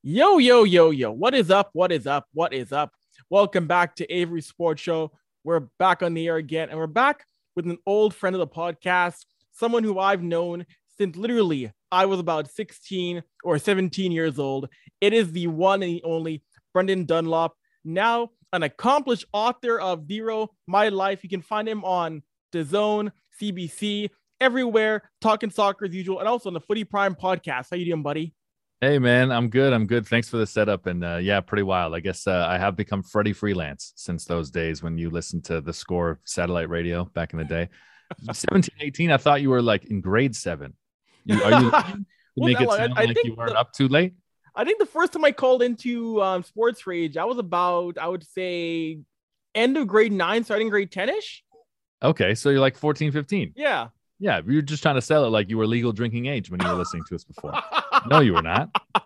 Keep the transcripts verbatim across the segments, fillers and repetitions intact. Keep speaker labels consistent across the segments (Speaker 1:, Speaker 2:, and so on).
Speaker 1: Yo, yo, yo, yo. What is up? What is up? What is up? Welcome back to Avery Sports Show. We're back on the air again, and we're back with an old friend of the podcast, someone who I've known since literally I was about sixteen or seventeen years old. It is the one and the only Brendan Dunlop, now an accomplished author of Zero, My Life. You can find him on DAZN, C B C, everywhere, talking soccer as usual, and also on the Footy Prime podcast. How you doing, buddy?
Speaker 2: Hey, man, I'm good. I'm good. Thanks for the setup. And uh, yeah, pretty wild. I guess uh, I have become Freddie Freelance since those days when you listened to the Score satellite radio back in the day. seventeen, eighteen, I thought you were like in grade seven. You, are you to
Speaker 1: well,
Speaker 2: make
Speaker 1: no,
Speaker 2: it sound
Speaker 1: I, I
Speaker 2: like you weren't
Speaker 1: the,
Speaker 2: up too late?
Speaker 1: I think the first time I called into um, Sports Rage, I was about, I would say, end of grade nine, starting grade ten-ish.
Speaker 2: Okay, so you're like fourteen, fifteen.
Speaker 1: Yeah.
Speaker 2: Yeah, you were just trying to sell it like you were legal drinking age when you were listening to us before. No, you were not.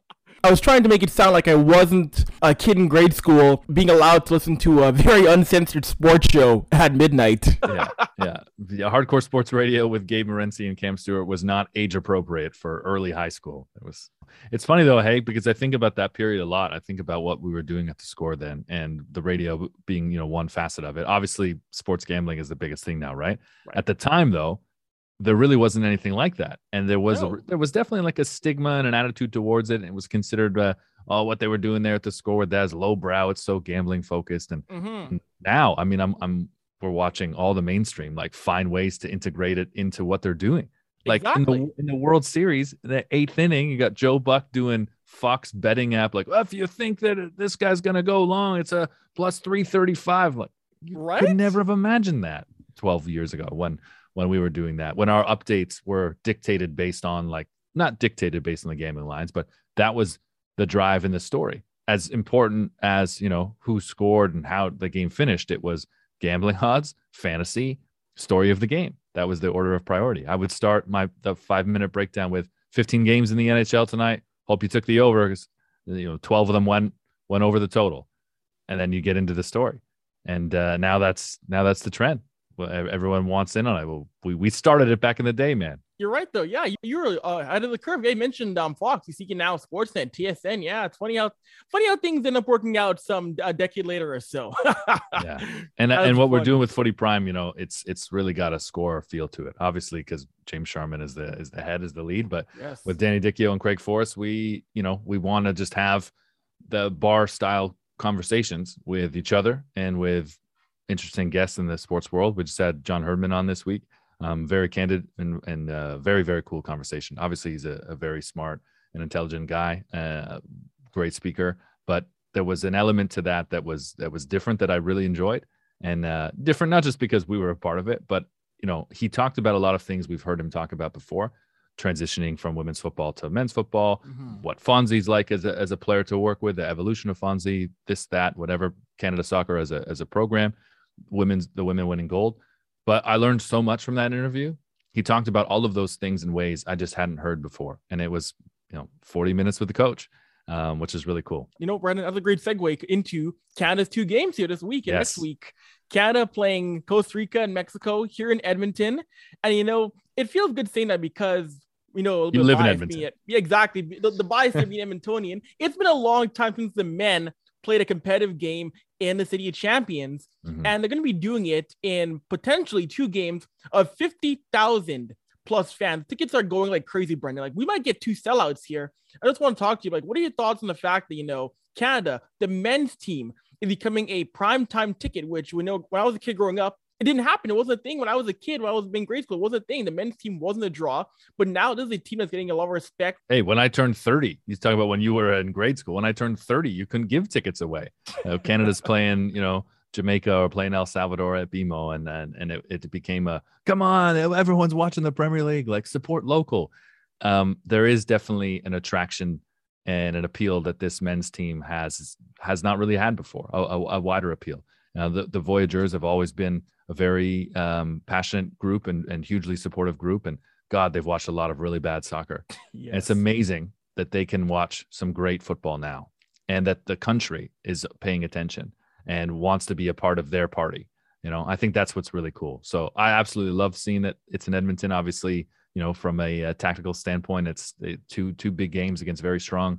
Speaker 1: I was trying to make it sound like I wasn't a kid in grade school being allowed to listen to a very uncensored sports show at midnight.
Speaker 2: Yeah, yeah. The hardcore sports radio with Gabe Morency and Cam Stewart was not age appropriate for early high school. It was. It's funny though, hey, because I think about that period a lot. I think about what we were doing at the Score then, and the radio being, you know, one facet of it. Obviously, sports gambling is the biggest thing now, right? right. At the time, though, there really wasn't anything like that, and there was
Speaker 1: no.
Speaker 2: a, there was definitely like a stigma and an attitude towards it. And it was considered, uh, oh, what they were doing there at the Score with that is lowbrow. It's so gambling focused. And
Speaker 1: mm-hmm.
Speaker 2: now, I mean, I'm I'm we're watching all the mainstream like find ways to integrate it into what they're doing. Like
Speaker 1: exactly.
Speaker 2: in the in the World Series, the eighth inning, you got Joe Buck doing Fox betting app. Like, well, if you think that this guy's gonna go long, it's a plus three thirty-five. Like, you
Speaker 1: right?
Speaker 2: could never have imagined that twelve years ago when. when we were doing that, when our updates were dictated based on like, not dictated based on the gambling lines, but that was the drive in the story. As important as, you know, who scored and how the game finished, it was gambling odds, fantasy, story of the game. That was the order of priority. I would start my the five minute breakdown with fifteen games in the N H L tonight. Hope you took the over because, you know, twelve of them went, went over the total. And then you get into the story. And uh, now that's, now that's the trend. Well, everyone wants in on it. Well, we, we started it back in the day, man.
Speaker 1: You're right, though. Yeah, you were uh, ahead of the curve. They mentioned um, Fox. You seeking now Sportsnet, T S N. Yeah, it's funny how funny how things end up working out some a decade later or so.
Speaker 2: yeah, and
Speaker 1: That's
Speaker 2: and what
Speaker 1: funny.
Speaker 2: we're doing with Footy Prime, you know, it's it's really got a Score feel to it. Obviously, because James Sharman is the is the head, is the lead. But
Speaker 1: yes.
Speaker 2: with Danny Dichio and Craig Forrest, we you know we want to just have the bar style conversations with each other and with interesting guests in the sports world. We just had John Herdman on this week. Um, very candid and, and uh, very, very cool conversation. Obviously, he's a, a very smart and intelligent guy, uh, great speaker. But there was an element to that that was that was different that I really enjoyed, and uh, different not just because we were a part of it, but you know, he talked about a lot of things we've heard him talk about before, transitioning from women's football to men's football,
Speaker 1: mm-hmm.
Speaker 2: what Fonzie's like as a as a player to work with, the evolution of Fonzie, this, that, whatever, Canada Soccer as a as a program. Women's the women winning gold. But I learned so much from that interview. He talked about all of those things in ways I just hadn't heard before. And it was, you know, forty minutes with the coach, um, which is really cool.
Speaker 1: You know, Brandon, that's a great segue into Canada's two games here this week and
Speaker 2: yes.
Speaker 1: next week. Canada playing Costa Rica and Mexico here in Edmonton. And, you know, it feels good saying that because, you know,
Speaker 2: you live in Edmonton.
Speaker 1: Being, yeah, exactly. The, the bias of being Edmontonian. It's been a long time since the men played a competitive game in the City of Champions, mm-hmm. and they're going to be doing it in potentially two games of fifty thousand plus fans. Tickets are going like crazy, Brendan. Like, we might get two sellouts here. I just want to talk to you. Like, what are your thoughts on the fact that, you know, Canada, the men's team, is becoming a primetime ticket, which we know when I was a kid growing up, it didn't happen. It wasn't a thing when I was a kid, when I was in grade school. It wasn't a thing. The men's team wasn't a draw, but now this is a team that's getting a lot of respect.
Speaker 2: Hey, when I turned thirty, he's talking about when you were in grade school. When I turned thirty, you couldn't give tickets away. Uh, Canada's playing, you know, Jamaica or playing El Salvador at B M O, and and, and it, it became a, come on, everyone's watching the Premier League, like support local. Um, there is definitely an attraction and an appeal that this men's team has has not really had before, a, a, a wider appeal. Now, the, the Voyageurs have always been a very um, passionate group and, and hugely supportive group. And God, they've watched a lot of really bad soccer.
Speaker 1: Yes.
Speaker 2: And it's amazing that they can watch some great football now and that the country is paying attention and wants to be a part of their party. You know, I think that's what's really cool. So I absolutely love seeing that it's in Edmonton. Obviously, you know, from a, a tactical standpoint, it's two two big games against very strong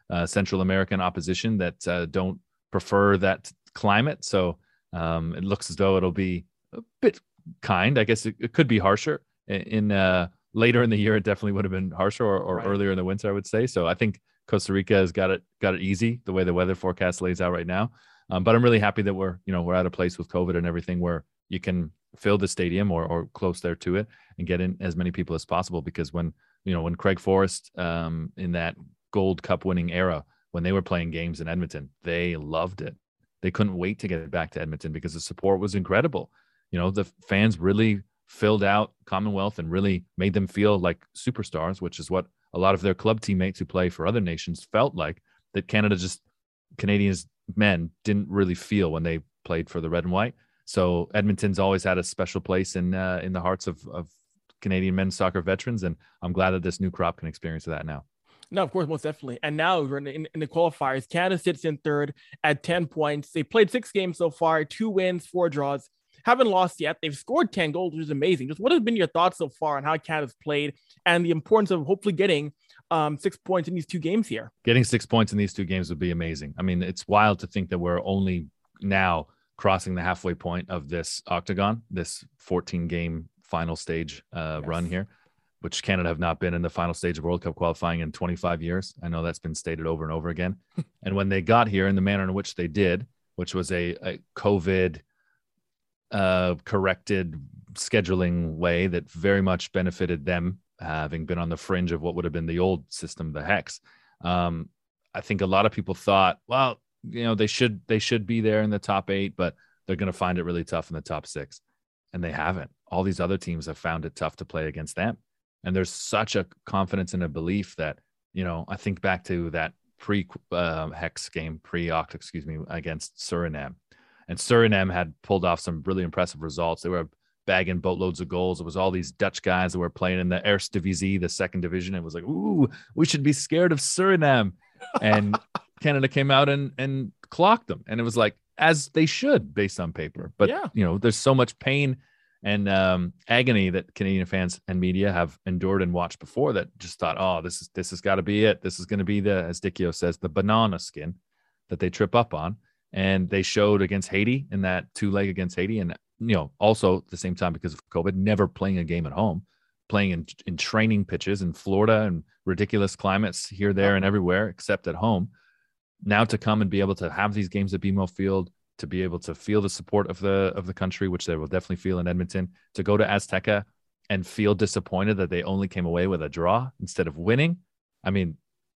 Speaker 2: uh, Central American opposition that uh, don't prefer that climate. So um, it looks as though it'll be a bit kind. I guess it, it could be harsher in, in uh, later in the year. It definitely would have been harsher, or, or right. earlier in the winter, I would say. So I think Costa Rica has got it got it easy the way the weather forecast lays out right now. Um, but I'm really happy that we're you know we're at a place with COVID and everything where you can fill the stadium or or close there to it and get in as many people as possible. Because when you know when Craig Forrest um, in that Gold Cup winning era, when they were playing games in Edmonton, they loved it. They couldn't wait to get back to Edmonton because the support was incredible. You know, the fans really filled out Commonwealth and really made them feel like superstars, which is what a lot of their club teammates who play for other nations felt like, that Canada just, Canadians men didn't really feel when they played for the red and white. So Edmonton's always had a special place in uh, in the hearts of, of Canadian men's soccer veterans. And I'm glad that this new crop can experience that now.
Speaker 1: No, of course, most definitely. And now we're in, in, in the qualifiers. Canada sits in third at ten points. They played six games so far, two wins, four draws. Haven't lost yet. They've scored ten goals, which is amazing. Just what have been your thoughts so far on how Canada's played and the importance of hopefully getting um, six points in these two games here?
Speaker 2: Getting six points in these two games would be amazing. I mean, it's wild to think that we're only now crossing the halfway point of this octagon, this fourteen game final stage uh, yes. run here, which Canada have not been in the final stage of World Cup qualifying in twenty-five years. I know that's been stated over and over again. And when they got here in the manner in which they did, which was a, a COVID uh, corrected scheduling way that very much benefited them, having been on the fringe of what would have been the old system, the Hex. Um, I think a lot of people thought, well, you know, they should, they should be there in the top eight, but they're going to find it really tough in the top six. And they haven't. All these other teams have found it tough to play against them. And there's such a confidence and a belief that, you know, I think back to that pre uh, Hex game, pre-Oct, excuse me, against Suriname. And Suriname had pulled off some really impressive results. They were bagging boatloads of goals. It was all these Dutch guys that were playing in the Eerste Divisie, the second division. It was like, ooh, we should be scared of Suriname. And Canada came out and, and clocked them. And it was like, as they should, based on paper. But, yeah. you know, there's so much pain and um, agony that Canadian fans and media have endured and watched before that just thought, oh, this is this has got to be it. This is going to be the, as Dicchio says, the banana skin that they trip up on. And they showed against Haiti in that two leg against Haiti. And, you know, also at the same time, because of COVID, never playing a game at home, playing in, in training pitches in Florida and ridiculous climates here, there, and everywhere except at home. Now to come and be able to have these games at B M O Field, to be able to feel the support of the of the country, which they will definitely feel in Edmonton, to go to Azteca and feel disappointed that they only came away with a draw instead of winning. I mean,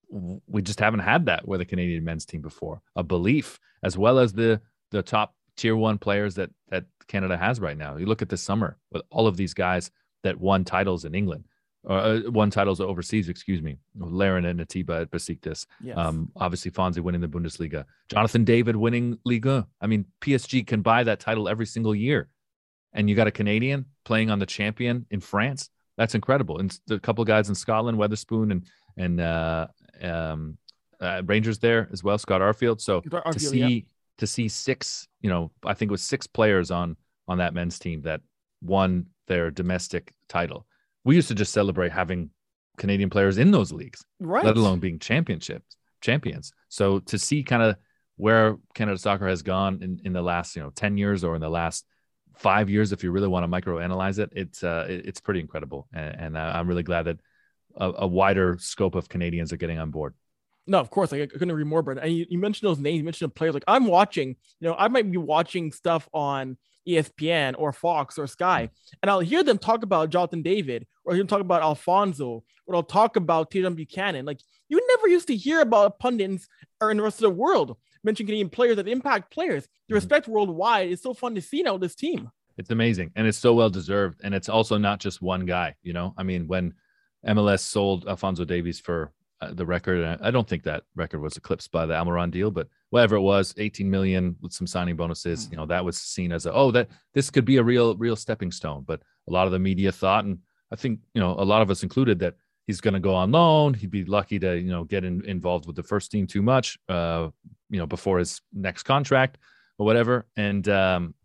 Speaker 2: we just haven't had that with the Canadian men's team before. A belief, as well as the the top tier one players that that Canada has right now. You look at this summer with all of these guys that won titles in England, or uh, won titles overseas, excuse me, Larin and Atiba at Besiktas. Yes. Um, obviously, Fonzie winning the Bundesliga. Jonathan David winning Ligue one. I mean, P S G can buy that title every single year. And you got a Canadian playing on the champion in France. That's incredible. And a couple of guys in Scotland, Weatherspoon and and uh, um, uh, Rangers there as well, Scott Arfield. So Arfield, to see yeah. to see six, you know, I think it was six players on on that men's team that won their domestic title. We used to just celebrate having Canadian players in those leagues, right, let alone being championships champions. So to see kind of where Canada soccer has gone in, in the last, you know, ten years or in the last five years, if you really want to microanalyze it, it's uh, it's pretty incredible. And, and I'm really glad that a, a wider scope of Canadians are getting on board.
Speaker 1: No, of course, like, I couldn't agree more, Brent. And you, you mentioned those names, you mentioned the players. Like I'm watching, you know, I might be watching stuff on E S P N or Fox or Sky, and I'll hear them talk about Jonathan David, or hear them talk about Alfonso, or I'll talk about Tatum Buchanan. Like you never used to hear about pundits or in the rest of the world mention Canadian players that impact players. The respect worldwide is so fun to see now with this team.
Speaker 2: It's amazing, and it's so well deserved. And it's also not just one guy. You know, I mean, when M L S sold Alfonso Davies for uh, the record, I don't think that record was eclipsed by the Almiron deal, but whatever it was, eighteen million with some signing bonuses, you know, that was seen as a, oh, that this could be a real, real stepping stone. But a lot of the media thought, and I think, you know, a lot of us included, that he's going to go on loan. He'd be lucky to, you know, get in, involved with the first team too much, uh, you know, before his next contract or whatever. And um,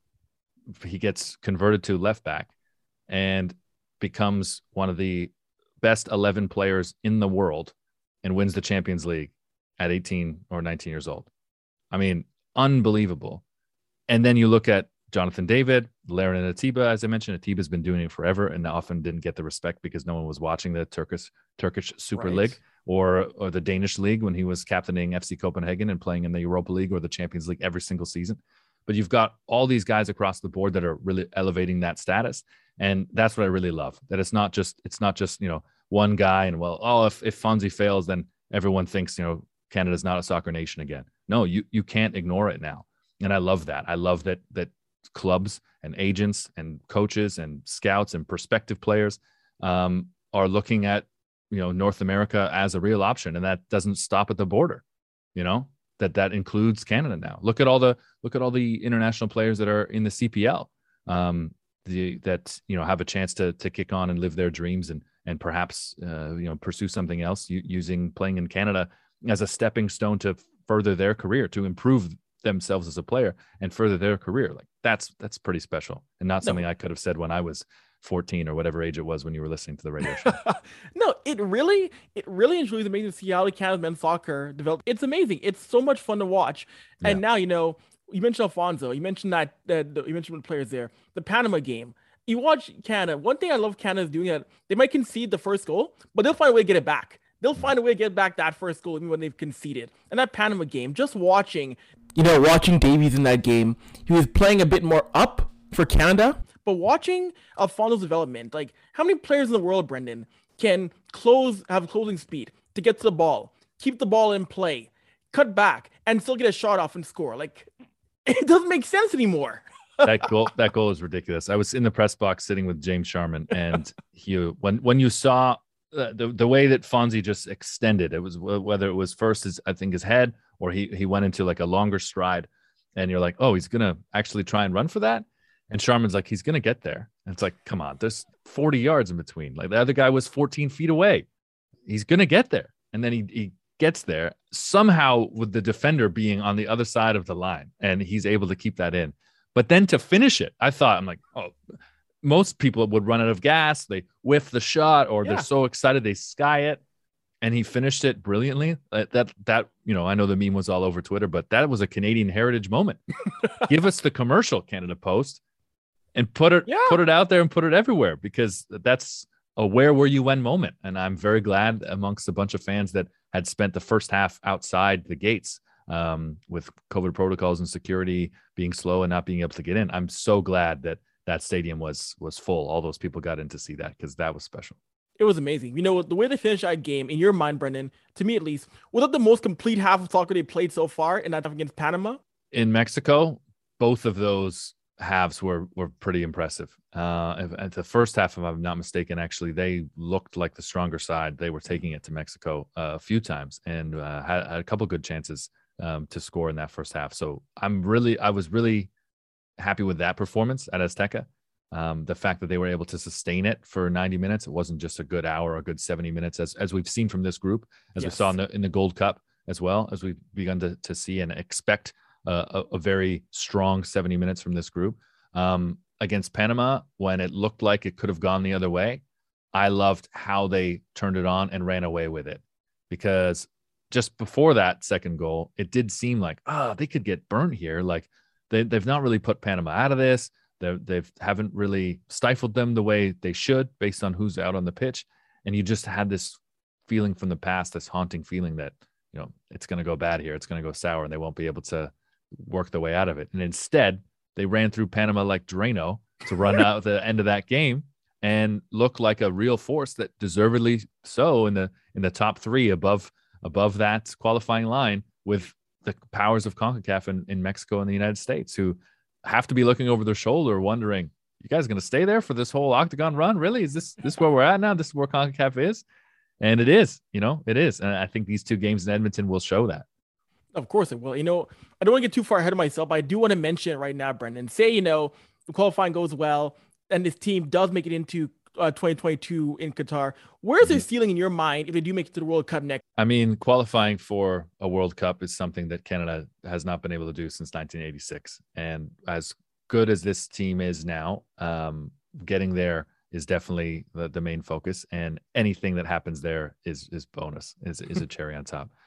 Speaker 2: he gets converted to left back and becomes one of the best eleven players in the world and wins the Champions League at eighteen or nineteen years old. I mean, unbelievable. And then you look at Jonathan David, Laren and Atiba, as I mentioned. Atiba's been doing it forever and often didn't get the respect because no one was watching the Turkish Turkish Super
Speaker 1: Right.
Speaker 2: League or or the Danish League when he was captaining F C Copenhagen and playing in the Europa League or the Champions League every single season. But you've got all these guys across the board that are really elevating that status. And that's what I really love, that it's not just, it's not just, you know, one guy and, well, oh, if, if Fonzie fails, then everyone thinks, you know, Canada's not a soccer nation again. No, you, you can't ignore it now. And I love that. I love that, that clubs and agents and coaches and scouts and prospective players um, are looking at, you know, North America as a real option. And that doesn't stop at the border, you know, that that includes Canada now. Look at all the, look at all the international players that are in the C P L um, the, that, you know, have a chance to, to kick on and live their dreams and, and perhaps, uh, you know, pursue something else using playing in Canada as a stepping stone to further their career, to improve themselves as a player and further their career. Like that's, that's pretty special and not something no. I could have said when I was fourteen or whatever age it was when you were listening to the radio show.
Speaker 1: No, it really, it really is really amazing to see how Canada's men's soccer develop. It's amazing. It's so much fun to watch. And yeah. now, you know, you mentioned Alfonso, you mentioned that, uh, you mentioned the players there, the Panama game. You watch Canada. One thing I love Canada is doing that they might concede the first goal, but they'll find a way to get it back. They'll find a way to get back that first goal even when they've conceded. And that Panama game, just watching, you know, watching Davies in that game, he was playing a bit more up for Canada. But watching Alfonso's development, like how many players in the world, Brendan, can close, have closing speed to get to the ball, keep the ball in play, cut back, and still get a shot off and score? Like, it doesn't make sense anymore.
Speaker 2: that goal, that goal is ridiculous. I was in the press box sitting with James Sharman, and he, when when you saw uh, the the way that Fonzie just extended, it was whether it was first his, I think his head, or he he went into like a longer stride, and you're like, oh, he's gonna actually try and run for that. And Sharman's like, he's going to get there. And it's like, come on, there's forty yards in between. Like the other guy was fourteen feet away. He's going to get there. And then he, he gets there somehow with the defender being on the other side of the line. And he's able to keep that in. But then to finish it, I thought, I'm like, oh, most people would run out of gas. They whiff the shot or yeah. they're so excited they sky it. And he finished it brilliantly. That, that, that, you know, I know the meme was all over Twitter, but that was a Canadian heritage moment. Give us the commercial, Canada Post. And put it yeah. put it out there and put it everywhere, because that's a where were you when moment. And I'm very glad amongst a bunch of fans that had spent the first half outside the gates um, with COVID protocols and security being slow and not being able to get in. I'm so glad that that stadium was was full. All those people got in to see that because that was special.
Speaker 1: It was amazing. You know, the way they finished that game, in your mind, Brendan, to me at least, was that the most complete half of soccer they played so far in that half against Panama?
Speaker 2: In Mexico, both of those halves were were pretty impressive. Uh, at the first half, if I'm not mistaken, actually, they looked like the stronger side. They were taking it to Mexico uh, a few times and uh, had, had a couple good chances um, to score in that first half. So I'm really, I was really happy with that performance at Azteca. Um, the fact that they were able to sustain it for ninety minutes. It wasn't just a good hour or a good seventy minutes, as as we've seen from this group, as yes. we saw in the in the Gold Cup as well, as we've begun to to see and expect. Uh, a, a very strong seventy minutes from this group um, against Panama when it looked like it could have gone the other way. I loved how they turned it on and ran away with it, because just before that second goal, it did seem like, ah, oh, they could get burnt here. Like they, they've not really put Panama out of this. They they've haven't really stifled them the way they should based on who's out on the pitch. And you just had this feeling from the past, this haunting feeling that, you know, it's going to go bad here. It's going to go sour and they won't be able to work their way out of it. And instead they ran through Panama like Drano to run out the end of that game and look like a real force, that deservedly so in the in the top three above above that qualifying line, with the powers of CONCACAF in, in Mexico and the United States, who have to be looking over their shoulder wondering, you guys going to stay there for this whole octagon run? Really? Is this this where we're at now? This is where CONCACAF is? And it is, you know, it is. And I think these two games in Edmonton will show that.
Speaker 1: Of course it will. You know, I don't want to get too far ahead of myself, but I do want to mention it right now, Brendan. Say, you know, the qualifying goes well and this team does make it into uh, twenty twenty-two in Qatar. Where's mm-hmm. their ceiling in your mind if they do make it to the World Cup next?
Speaker 2: I mean, qualifying for a World Cup is something that Canada has not been able to do since nineteen eighty-six. And as good as this team is now, um, getting there is definitely the, the main focus. And anything that happens there is is bonus, is, is a cherry on top.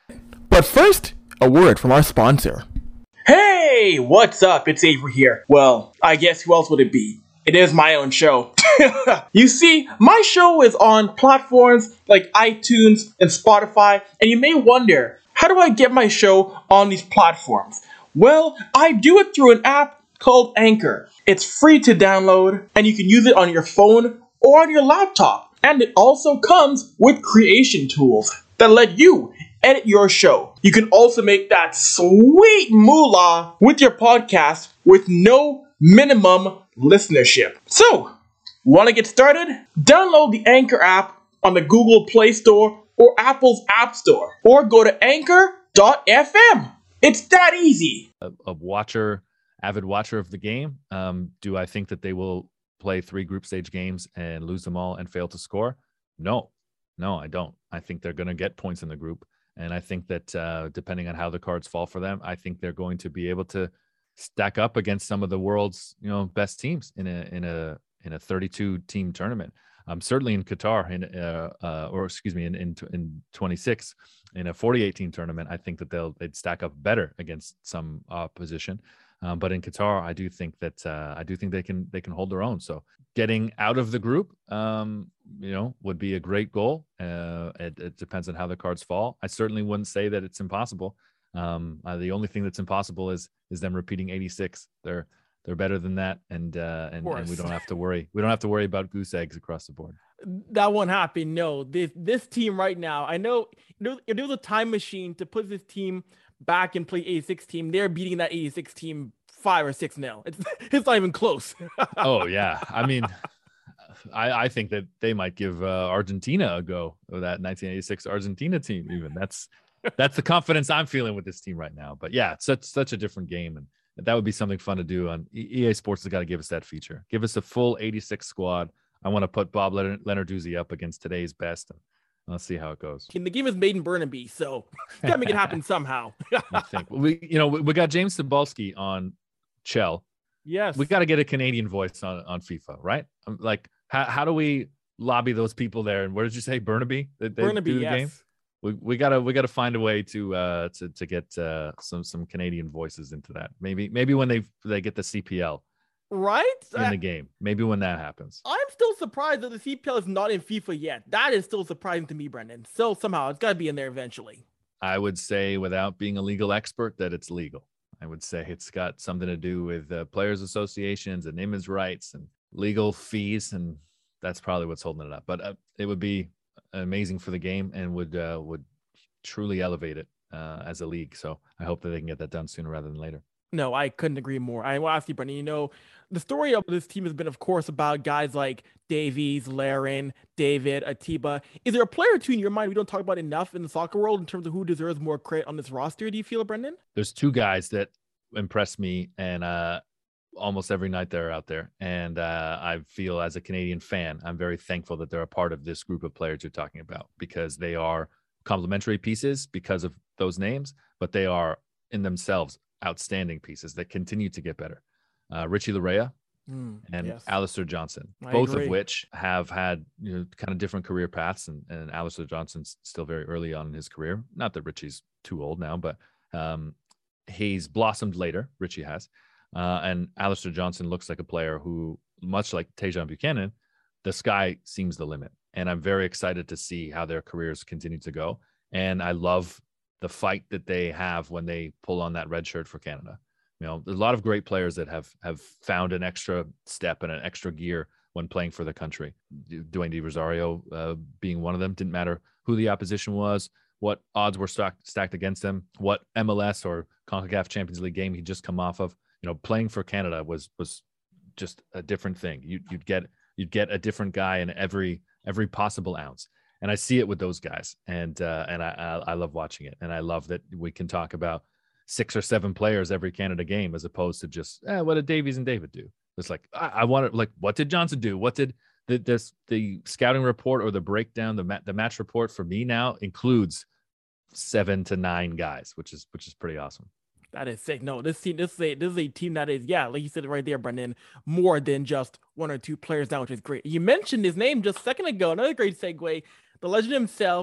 Speaker 3: But first, a word from our sponsor.
Speaker 4: Hey, what's up? It's Avery here. Well, I guess who else would it be? It is my own show. You see, my show is on platforms like iTunes and Spotify, and you may wonder, how do I get my show on these platforms? Well, I do it through an app called Anchor. It's free to download, and you can use it on your phone or on your laptop. And it also comes with creation tools that let you edit your show. You can also make that sweet moolah with your podcast with no minimum listenership. So, want to get started? Download the Anchor app on the Google Play Store or Apple's App Store, or go to anchor dot f m. It's that easy.
Speaker 2: A, a watcher, avid watcher of the game. Um, do I think that they will play three group stage games and lose them all and fail to score? No, no, I don't. I think they're going to get points in the group. And I think that uh, depending on how the cards fall for them, I think they're going to be able to stack up against some of the world's, you know, best teams in a in a in a thirty-two team tournament. Um, certainly in Qatar, in uh, uh, or excuse me, in in, in twenty-six, in a forty-eight team tournament, I think that they'll they'd stack up better against some opposition. Um, but in Qatar, I do think that uh, I do think they can they can hold their own. So getting out of the group, um, you know, would be a great goal. Uh, it, it depends on how the cards fall. I certainly wouldn't say that it's impossible. Um, uh, the only thing that's impossible is is them repeating eighty-six. They're they're better than that, and uh, and, and we don't have to worry. We don't have to worry about goose eggs across the board.
Speaker 1: That won't happen. No, this this team right now. I know, you know if there was a time machine to put this team back and play eighty-six team, they're beating that eighty-six team five or six nil. It's it's not even close.
Speaker 2: Oh yeah, I mean, I I think that they might give uh, Argentina a go, or that nineteen eighty-six Argentina team. Even that's that's the confidence I'm feeling with this team right now. But yeah, it's such such a different game, and that would be something fun to do. On E A Sports has got to give us that feature. Give us a full eighty-six squad. I want to put Bob Lenarduzzi up against today's best. And let's see how it goes.
Speaker 1: And the game is made in Burnaby, so gotta make it happen somehow.
Speaker 2: I think we, you know, we, we got James Cybulski on Chell.
Speaker 1: Yes,
Speaker 2: we got to get a Canadian voice on, on FIFA, right? Um, like, how how do we lobby those people there? And where did you say Burnaby? They, they
Speaker 1: Burnaby,
Speaker 2: do the
Speaker 1: yes.
Speaker 2: game? We we gotta we gotta find a way to uh to to get uh some some Canadian voices into that. Maybe maybe when they they get the C P L
Speaker 1: right
Speaker 2: in the game. Maybe when that happens.
Speaker 1: I'm still surprised that the C P L is not in FIFA yet. That is still surprising to me, Brendan. So somehow it's got to be in there eventually.
Speaker 2: I would say, without being a legal expert, that it's legal. I would say it's got something to do with uh, players' associations and image rights and legal fees, and that's probably what's holding it up. But uh, it would be amazing for the game and would uh, would truly elevate it uh, as a league. So I hope that they can get that done sooner rather than later.
Speaker 1: No, I couldn't agree more. I will ask you, Brendan, you know, the story of this team has been, of course, about guys like Davies, Larin, David, Atiba. Is there a player or two in your mind we don't talk about enough in the soccer world in terms of who deserves more credit on this roster? Do you feel, Brendan?
Speaker 2: There's two guys that impress me, and uh, almost every night they're out there. And uh, I feel, as a Canadian fan, I'm very thankful that they're a part of this group of players you're talking about, because they are complementary pieces because of those names, but they are in themselves outstanding pieces that continue to get better. Uh, Richie Larea mm, and yes. Alistair Johnson, I both agree. Of which have had, you know, kind of different career paths, and, and Alistair Johnson's still very early on in his career. Not that Richie's too old now, but um, he's blossomed later. Richie has. Uh, and Alistair Johnson looks like a player who, much like Tajon Buchanan, the sky seems the limit. And I'm very excited to see how their careers continue to go. And I love the fight that they have when they pull on that red shirt for Canada. You know, there's a lot of great players that have have found an extra step and an extra gear when playing for the country. Dwayne De Rosario uh, being one of them. Didn't matter who the opposition was, what odds were stacked, stacked against them, what M L S or CONCACAF Champions League game he'd just come off of. You know, playing for Canada was was just a different thing. You, you'd get you'd get a different guy in every every possible ounce. And I see it with those guys, and uh, and I, I I love watching it, and I love that we can talk about six or seven players every Canada game, as opposed to just eh, what did Davies and David do? It's like I, I want to like what did Johnson do? What did the this the scouting report or the breakdown, the ma- the match report for me now includes seven to nine guys, which is which is pretty awesome.
Speaker 1: That is sick. No, this team, this is a this is a team that is, yeah, like you said right there, Brendan, more than just one or two players now, which is great. You mentioned his name just a second ago. Another great segue. The legend himself,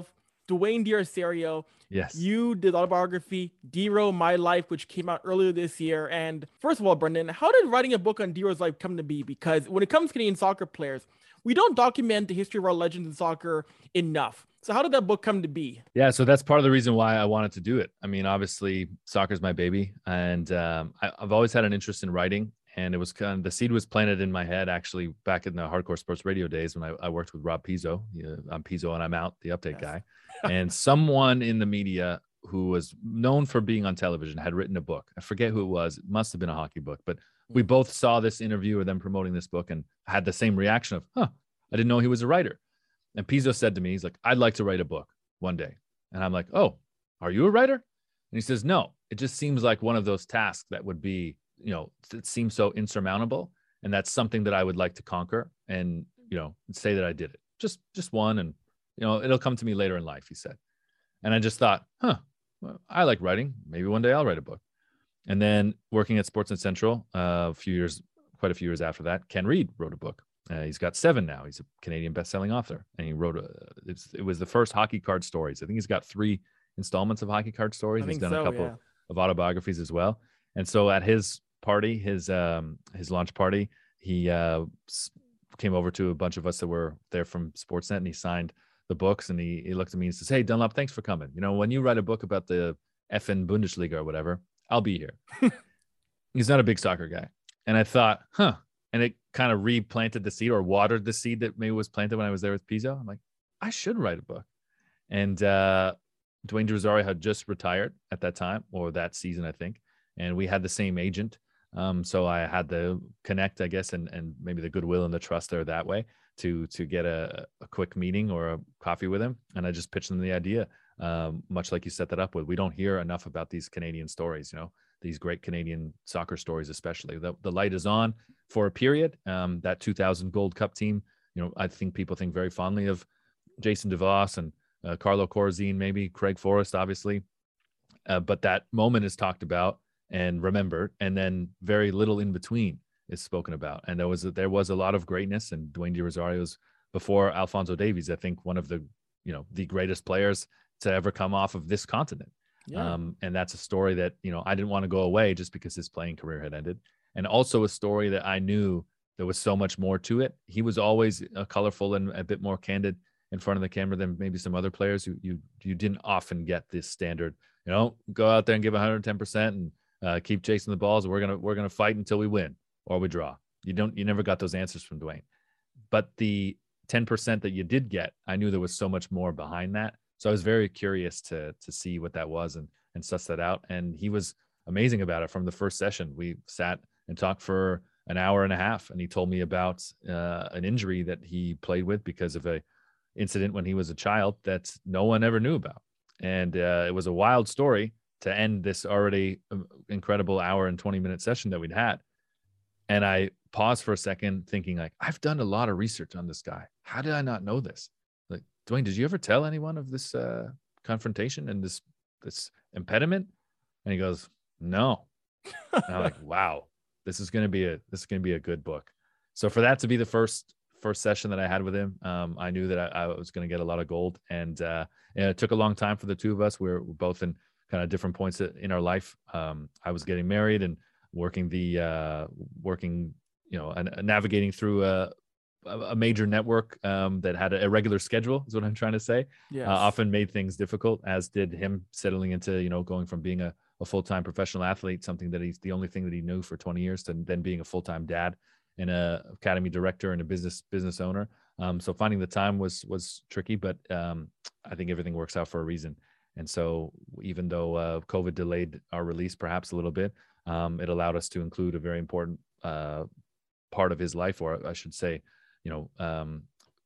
Speaker 1: Dwayne D'Osario.
Speaker 2: Yes.
Speaker 1: You did autobiography, D-Row, My Life, which came out earlier this year. And first of all, Brendan, how did writing a book on D-Row's life come to be? Because when it comes to Canadian soccer players, we don't document the history of our legends in soccer enough. So how did that book come to be?
Speaker 2: Yeah, so that's part of the reason why I wanted to do it. I mean, obviously, soccer's my baby, and um, I, I've always had an interest in writing. And it was kind of, the seed was planted in my head actually back in the Hardcore Sports Radio days when I, I worked with Rob Pizzo. Yeah, I'm Pizzo and I'm out, the update
Speaker 1: Yes.
Speaker 2: guy. And someone in the media who was known for being on television had written a book. I forget who it was. It must have been a hockey book, but we both saw this interview of them promoting this book and had the same reaction of, huh, I didn't know he was a writer. And Pizzo said to me, he's like, I'd like to write a book one day. And I'm like, oh, are you a writer? And he says, no, it just seems like one of those tasks that would be, you know, it seems so insurmountable. And that's something that I would like to conquer and, you know, say that I did it. Just, just one. And, you know, it'll come to me later in life, he said. And I just thought, huh, well, I like writing. Maybe one day I'll write a book. And then working at Sportsnet Central, uh, a few years, quite a few years after that, Ken Reed wrote a book. Uh, he's got seven now. He's a Canadian best-selling author. And he wrote, a, it's, it was the first hockey card stories. I think he's got three installments of hockey card stories.
Speaker 1: I
Speaker 2: He's
Speaker 1: think
Speaker 2: done
Speaker 1: so,
Speaker 2: a couple
Speaker 1: yeah.
Speaker 2: of autobiographies as well. And so at his party, his um, his launch party, he uh, came over to a bunch of us that were there from Sportsnet, and he signed the books. And he, he looked at me and says, "Hey, Dunlop, thanks for coming. You know, when you write a book about the F N Bundesliga or whatever, I'll be here." He's not a big soccer guy. And I thought, huh. And it kind of replanted the seed or watered the seed that maybe was planted when I was there with Pizzo. I'm like, I should write a book. And uh, Dwayne D'Osario had just retired at that time, or that season, I think. And we had the same agent. Um, so I had to connect, I guess, and, and maybe the goodwill and the trust there that way to to get a, a quick meeting or a coffee with him. And I just pitched him the idea, um, much like you set that up with. We don't hear enough about these Canadian stories, you know, these great Canadian soccer stories, especially. The, the light is on for a period. Um, that two thousand Gold Cup team, you know, I think people think very fondly of Jason DeVos and uh, Carlo Corazine, maybe Craig Forrest, obviously. Uh, but that moment is talked about and remembered, and then very little in between is spoken about. And there was a, there was a lot of greatness, and Dwayne D'Osario's before Alphonso Davies, I think one of the, you know, the greatest players to ever come off of this continent.
Speaker 1: Yeah.
Speaker 2: Um, and that's a story that, you know, I didn't want to go away just because his playing career had ended. And also a story that I knew there was so much more to it. He was always uh, colorful and a bit more candid in front of the camera than maybe some other players who you, you didn't often get this standard, you know, go out there and give one hundred ten percent and uh, keep chasing the balls. We're going to, we're going to fight until we win or we draw. You don't, you never got those answers from Dwayne, but the ten percent that you did get, I knew there was so much more behind that. So I was very curious to, to see what that was and, and suss that out. And he was amazing about it from the first session. We sat and talked for an hour and a half, and he told me about uh, an injury that he played with because of a incident when he was a child that no one ever knew about. And uh, it was a wild story to end this already incredible hour and twenty minute session that we'd had. And I paused for a second thinking, like, I've done a lot of research on this guy. How did I not know this? Like, Dwayne, did you ever tell anyone of this uh, confrontation and this, this impediment? And he goes, no. And I'm like, wow, this is going to be a, this is going to be a good book. So for that to be the first, first session that I had with him, um, I knew that I, I was going to get a lot of gold. And, uh, and it took a long time for the two of us. We we're, we're both in kind of different points in our life. Um, I was getting married and working the, uh, working, you know, and navigating through a, a major network um, that had a irregular schedule is what I'm trying to say.
Speaker 1: Yes.
Speaker 2: Uh, often made things difficult, as did him settling into, you know, going from being a, a full-time professional athlete, something that he's the only thing that he knew for twenty years, to then being a full-time dad and a academy director and a business business owner. Um, so finding the time was, was tricky, but um, I think everything works out for a reason. And so even though uh, COVID delayed our release perhaps a little bit, um, it allowed us to include a very important uh, part of his life, or I should say, you know, um,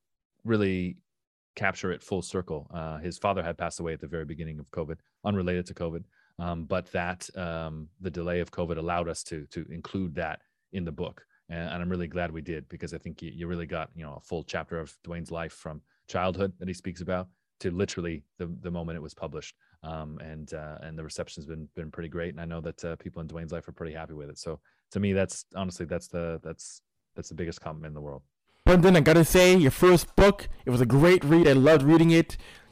Speaker 2: really capture it full circle. Uh, his father had passed away at the very beginning of COVID, unrelated to COVID. Um, but that um, the delay of COVID allowed us to to include that in the book. And, and I'm really glad we did, because I think you, you really got, you know, a full chapter of Dwayne's life from childhood that he speaks about to literally the, the moment it was published. Um, and uh, and the reception's been been pretty great. And I know that uh, people in Dwayne's life are pretty happy with it. So to me, that's honestly, that's the that's that's the biggest compliment in the world.
Speaker 3: Brendan, I gotta say, your first book, it was a great read. I loved reading it.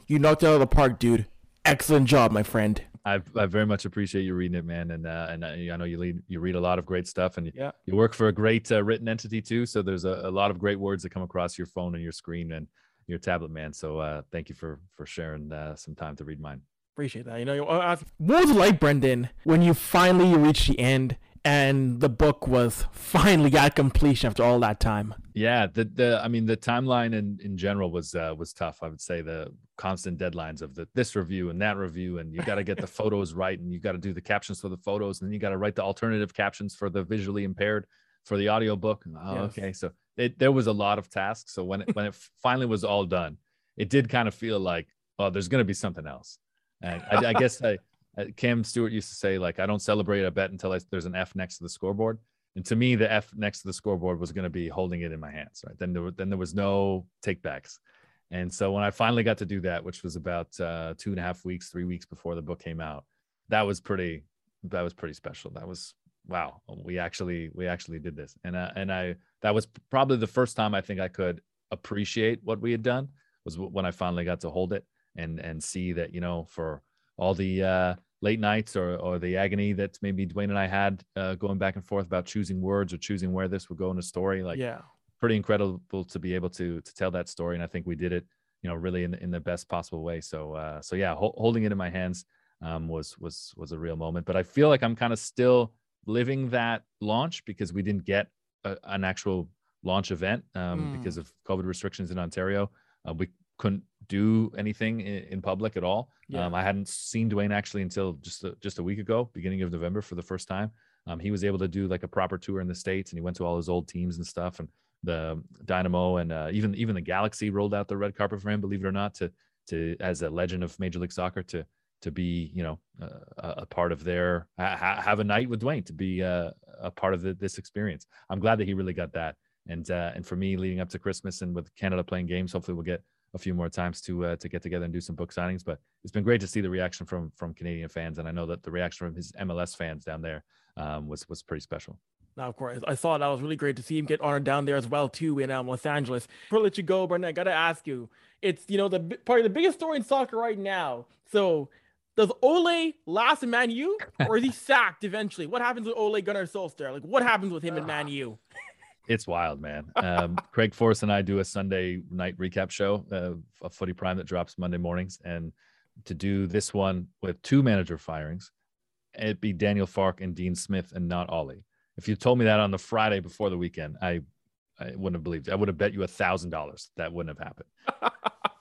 Speaker 3: You knocked it out of the park, dude. Excellent job, my friend.
Speaker 2: I I very much appreciate you reading it, man, and uh, and I, I know you read you read a lot of great stuff, and
Speaker 1: yeah.
Speaker 2: you work for a great uh, written entity too. So there's a, a lot of great words that come across your phone and your screen and your tablet, man. So uh, thank you for for sharing uh, some time to read mine.
Speaker 1: Appreciate that. You know, uh,
Speaker 3: what was it like, Brendan, when you finally reached the end and the book was finally at completion after all that time?
Speaker 2: Yeah, the the I mean the timeline in, in general was uh, was tough. I would say the constant deadlines of the this review and that review, and you got to get the photos right, and you got to do the captions for the photos, and then you got to write the alternative captions for the visually impaired for the audiobook. Oh, yes. Okay, so it, there was a lot of tasks. So when it, when it finally was all done, it did kind of feel like, oh, there's going to be something else. And I, I guess I, Cam Stewart used to say, like, I don't celebrate a bet until I, there's an F next to the scoreboard. And to me, the F next to the scoreboard was going to be holding it in my hands, right? Then there, then there was no takebacks. And so when I finally got to do that, which was about uh, two and a half weeks, three weeks before the book came out, that was pretty, that was pretty special. That was, wow, we actually, we actually did this. And, uh, and I, that was probably the first time I think I could appreciate what we had done, was when I finally got to hold it and, and see that, you know, for all the uh, late nights or, or the agony that maybe Dwayne and I had uh, going back and forth about choosing words or choosing where this would go in a story, like,
Speaker 1: yeah,
Speaker 2: pretty incredible to be able to to tell that story. And I think we did it, you know, really in the, in the best possible way. So uh, so yeah, ho- holding it in my hands um, was was was a real moment. But I feel like I'm kind of still living that launch because we didn't get a, an actual launch event um, mm. because of COVID restrictions in Ontario. Uh, we couldn't do anything in, in public at all. Yeah. Um, I hadn't seen Dwayne actually until just a, just a week ago, beginning of November, for the first time. Um, he was able to do like a proper tour in the States, and he went to all his old teams and stuff, and the Dynamo and uh, even even the Galaxy rolled out the red carpet for him, believe it or not, to to as a legend of Major League Soccer, to to be, you know, uh, a part of their ha- have a night with Dwayne, to be uh, a part of the, this experience. I'm glad that he really got that, and uh, and for me, leading up to Christmas and with Canada playing games, hopefully we'll get a few more times to uh, to get together and do some book signings. But it's been great to see the reaction from from Canadian fans, and I know that the reaction from his M L S fans down there um, was was pretty special.
Speaker 1: Now, of course, I thought that was really great to see him get honored down there as well, too, in um, Los Angeles. Before I let you go, Brendan, I got to ask you, it's, you know, the probably the biggest story in soccer right now. So does Ole last in Man U, or is he sacked eventually? What happens with Ole Gunnar Solskjaer? Like, what happens with him in Man U?
Speaker 2: It's wild, man. Um, Craig Forrest and I do a Sunday night recap show, uh, a Footy Prime that drops Monday mornings. And to do this one with two manager firings, it'd be Daniel Farke and Dean Smith and not Ole. If you told me that on the Friday before the weekend, I, I wouldn't have believed it. I would have bet you a thousand dollars that wouldn't have happened.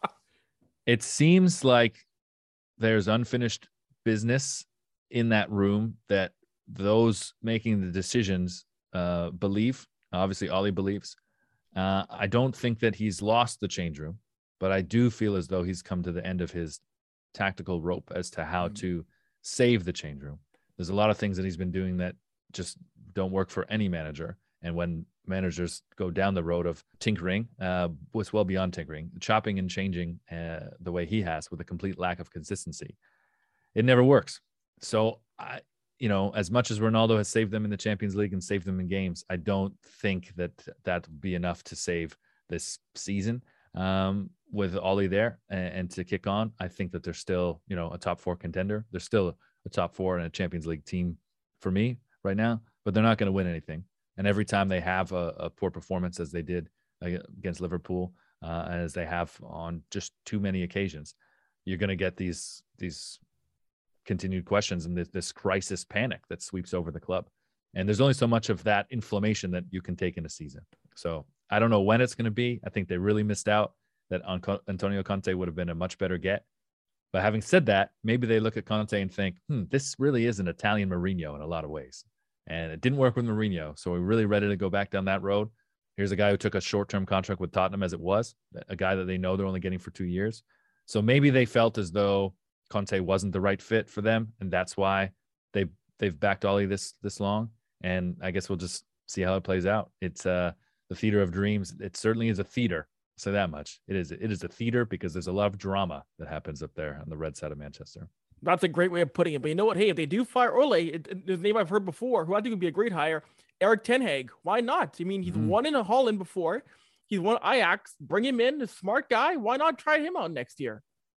Speaker 2: It seems like there's unfinished business in that room that those making the decisions uh, believe. Obviously, Ole believes. Uh, I don't think that he's lost the change room, but I do feel as though he's come to the end of his tactical rope as to how mm-hmm. to save the change room. There's a lot of things that he's been doing that just don't work for any manager. And when managers go down the road of tinkering, uh, what's well beyond tinkering, chopping and changing uh, the way he has with a complete lack of consistency, it never works. So, I, you know, as much as Ronaldo has saved them in the Champions League and saved them in games, I don't think that that would be enough to save this season um, with Ole there and, and to kick on. I think that they're still, you know, a top four contender. They're still a top four and a Champions League team for me right now, but they're not going to win anything. And every time they have a, a poor performance, as they did against Liverpool, uh, and as they have on just too many occasions, you're going to get these these continued questions and this, this crisis panic that sweeps over the club. And there's only so much of that inflammation that you can take in a season. So I don't know when it's going to be. I think they really missed out that Antonio Conte would have been a much better get. But having said that, maybe they look at Conte and think, hmm, this really is an Italian Mourinho in a lot of ways. And it didn't work with Mourinho. So we're really ready to go back down that road. Here's a guy who took a short-term contract with Tottenham as it was, a guy that they know they're only getting for two years. So maybe they felt as though Conte wasn't the right fit for them. And that's why they, they've backed Ole this, this long. And I guess we'll just see how it plays out. It's uh, the theater of dreams. It certainly is a theater. I'll say that much. It is. It is a theater because there's a lot of drama that happens up there on the red side of Manchester.
Speaker 1: That's a great way of putting it. But you know what? Hey, if they do fire Ole, it, it, the name I've heard before, who I think would be a great hire, Erik ten Hag. Why not? I mean, he's mm. won in a Holland before. He's won Ajax. Bring him in, a smart guy. Why not try him out next year?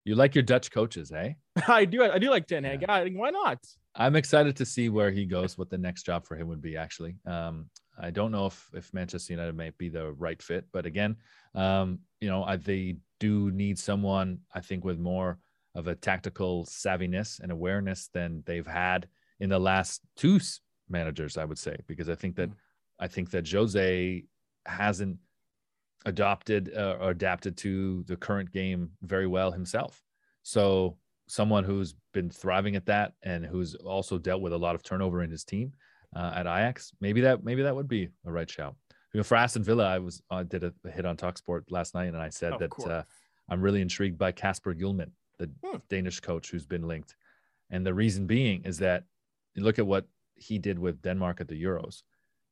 Speaker 2: You like your Dutch coaches, eh?
Speaker 1: I do. I do like Ten Hag. Yeah. Why not?
Speaker 2: I'm excited to see where he goes, what the next job for him would be, actually. Um, I don't know if, if Manchester United might be the right fit. But again, um, you know, I, they do need someone, I think, with more of a tactical savviness and awareness than they've had in the last two managers, I would say, because I think that mm-hmm. I think that Jose hasn't adopted uh, or adapted to the current game very well himself. So someone who's been thriving at that and who's also dealt with a lot of turnover in his team uh, at Ajax, maybe that maybe that would be a right shout. You know, for Aston Villa, I was I did a, a hit on TalkSport last night, and I said of that uh, I'm really intrigued by Kasper Hjulmand, the hmm. Danish coach who's been linked, and the reason being is that you look at what he did with Denmark at the Euros.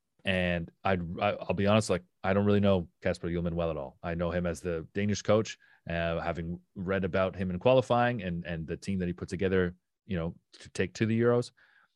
Speaker 2: And I'd, I'll be honest, like, I don't really know Kasper Hjulmand well at all. I know him as the Danish coach, uh, having read about him in qualifying and, and the team that he put together, you know, to take to the Euros.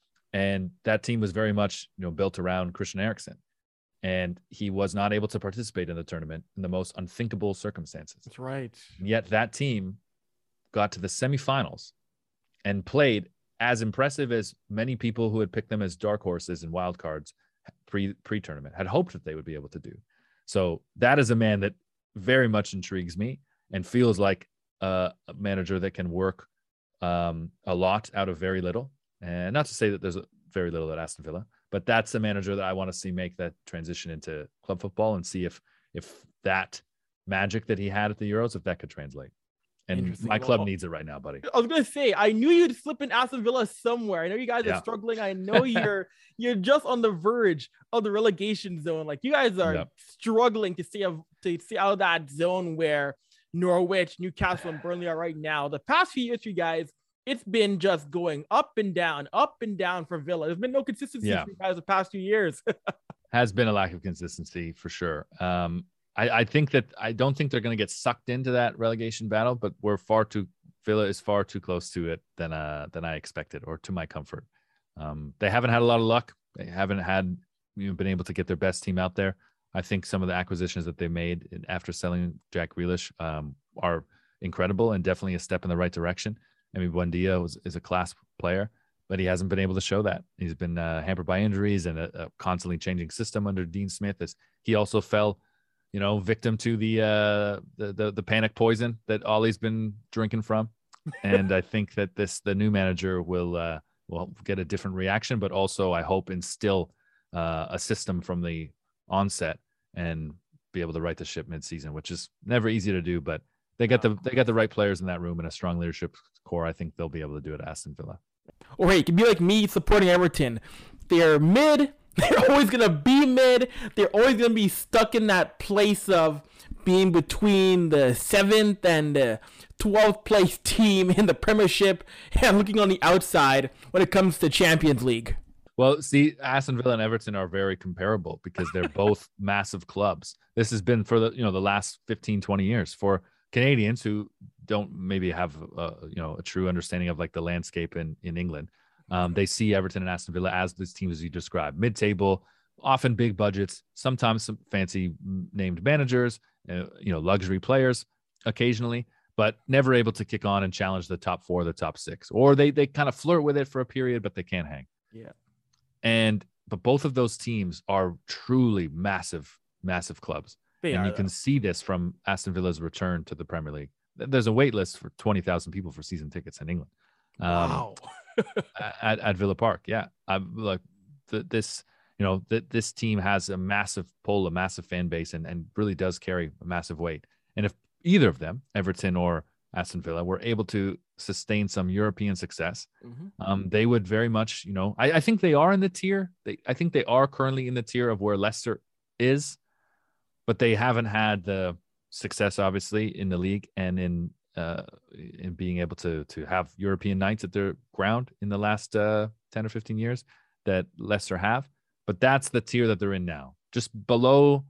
Speaker 2: And that team was very much, you know, built around Christian Eriksen. And he was not able to participate in the tournament in the most unthinkable circumstances.
Speaker 1: That's right.
Speaker 2: And yet that team got to the semifinals and played as impressive as many people who had picked them as dark horses and wild cards pre pre-tournament had hoped that they would be able to do. So that is a man that very much intrigues me and feels like uh, a manager that can work um, a lot out of very little. And not to say that there's a, very little at Aston Villa, but that's a manager that I want to see make that transition into club football and see if if that magic that he had at the Euros, if that could translate. And my club well, needs it right now, buddy.
Speaker 1: I was gonna say, I knew you'd slip in Aston Villa somewhere. I know you guys yeah. are struggling. I know you're you're just on the verge of the relegation zone. Like, you guys are yep. struggling to see out, to see out of that zone where Norwich, Newcastle, and Burnley are right now. The past few years, you guys, it's been just going up and down, up and down for Villa. There's been no consistency yeah. for you guys the past few years.
Speaker 2: Has been a lack of consistency for sure. Um, I, I think that I don't think they're going to get sucked into that relegation battle, but we're far too Villa is far too close to it than uh than I expected, or to my comfort. Um, they haven't had a lot of luck. They haven't had you know, been able to get their best team out there. I think some of the acquisitions that they made after selling Jack Grealish um, are incredible and definitely a step in the right direction. I mean, Buendia was, is a class player, but he hasn't been able to show that. He's been uh, hampered by injuries and a, a constantly changing system under Dean Smith. As he also fell, you know, victim to the uh, the, the the panic poison that Ollie's been drinking from. And I think that this the new manager will uh, will get a different reaction, but also I hope instill uh, a system from the onset and be able to right the ship mid-season, which is never easy to do, but they got the they got the right players in that room and a strong leadership core. I think they'll be able to do it at Aston Villa.
Speaker 3: Or hey, it could be like me supporting Everton. They're mid. They're always gonna be mid. They're always gonna be stuck in that place of being between the seventh and the twelfth place team in the Premiership and looking on the outside when it comes to Champions League.
Speaker 2: Well, see, Aston Villa and Everton are very comparable because they're both massive clubs. This has been for the you know the last fifteen, twenty years for Canadians who don't maybe have a, you know a true understanding of like the landscape in in England. Um, they see Everton and Aston Villa as these teams you described, mid-table, often big budgets, sometimes some fancy named managers, uh, you know, luxury players occasionally, but never able to kick on and challenge the top four, the top six, or they they kind of flirt with it for a period, but they can't hang.
Speaker 1: Yeah.
Speaker 2: And but both of those teams are truly massive, massive clubs. They and are, you can though. see this from Aston Villa's return to the Premier League. There's a wait list for twenty thousand people for season tickets in England. Um,
Speaker 1: wow.
Speaker 2: at, at Villa Park. Yeah. I'm like the, this, you know, that this team has a massive pull, a massive fan base, and, and really does carry a massive weight. And if either of them, Everton or Aston Villa, were able to sustain some European success, mm-hmm. um, they would very much, you know, I, I think they are in the tier. They, I think they are currently in the tier of where Leicester is, but they haven't had the success, obviously, in the league and in uh, in being able to to have European nights at their ground in the last uh, ten or fifteen years that Leicester have. But that's the tier that they're in now, just below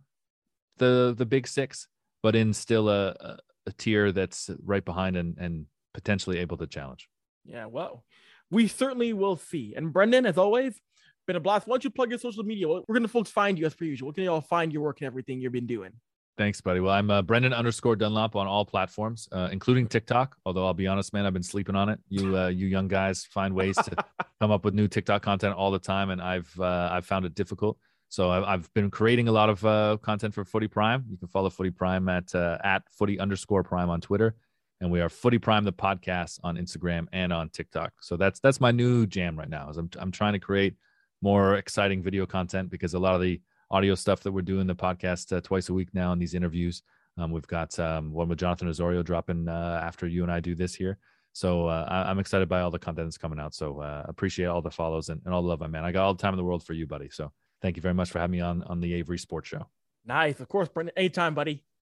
Speaker 2: the the big six, but in still a, a, a tier that's right behind and, and potentially able to challenge.
Speaker 1: Yeah, well, we certainly will see. And Brendan, as always, been a blast. Why don't you plug your social media? Where can the folks find you as per usual? Where can they all find your work and everything you've been doing?
Speaker 2: Thanks, buddy. Well, I'm uh, Brendan underscore Dunlop on all platforms, uh, including TikTok. Although I'll be honest, man, I've been sleeping on it. You, uh, you young guys find ways to come up with new TikTok content all the time, and I've uh, I've found it difficult. So I've, I've been creating a lot of uh, content for Footy Prime. You can follow Footy Prime at uh, at Footy underscore Prime on Twitter, and we are Footy Prime the podcast on Instagram and on TikTok. So that's that's my new jam right now. Is I'm I'm trying to create more exciting video content, because a lot of the audio stuff that we're doing the podcast uh, twice a week now, and these interviews. Um, we've got um, one with Jonathan Osorio dropping uh, after you and I do this here. So uh, I- I'm excited by all the content that's coming out. So uh, appreciate all the follows and, and all the love, my man. I got all the time in the world for you, buddy. So thank you very much for having me on, on the Avery Sports Show.
Speaker 1: Nice. Of course, Brendan. Anytime, buddy.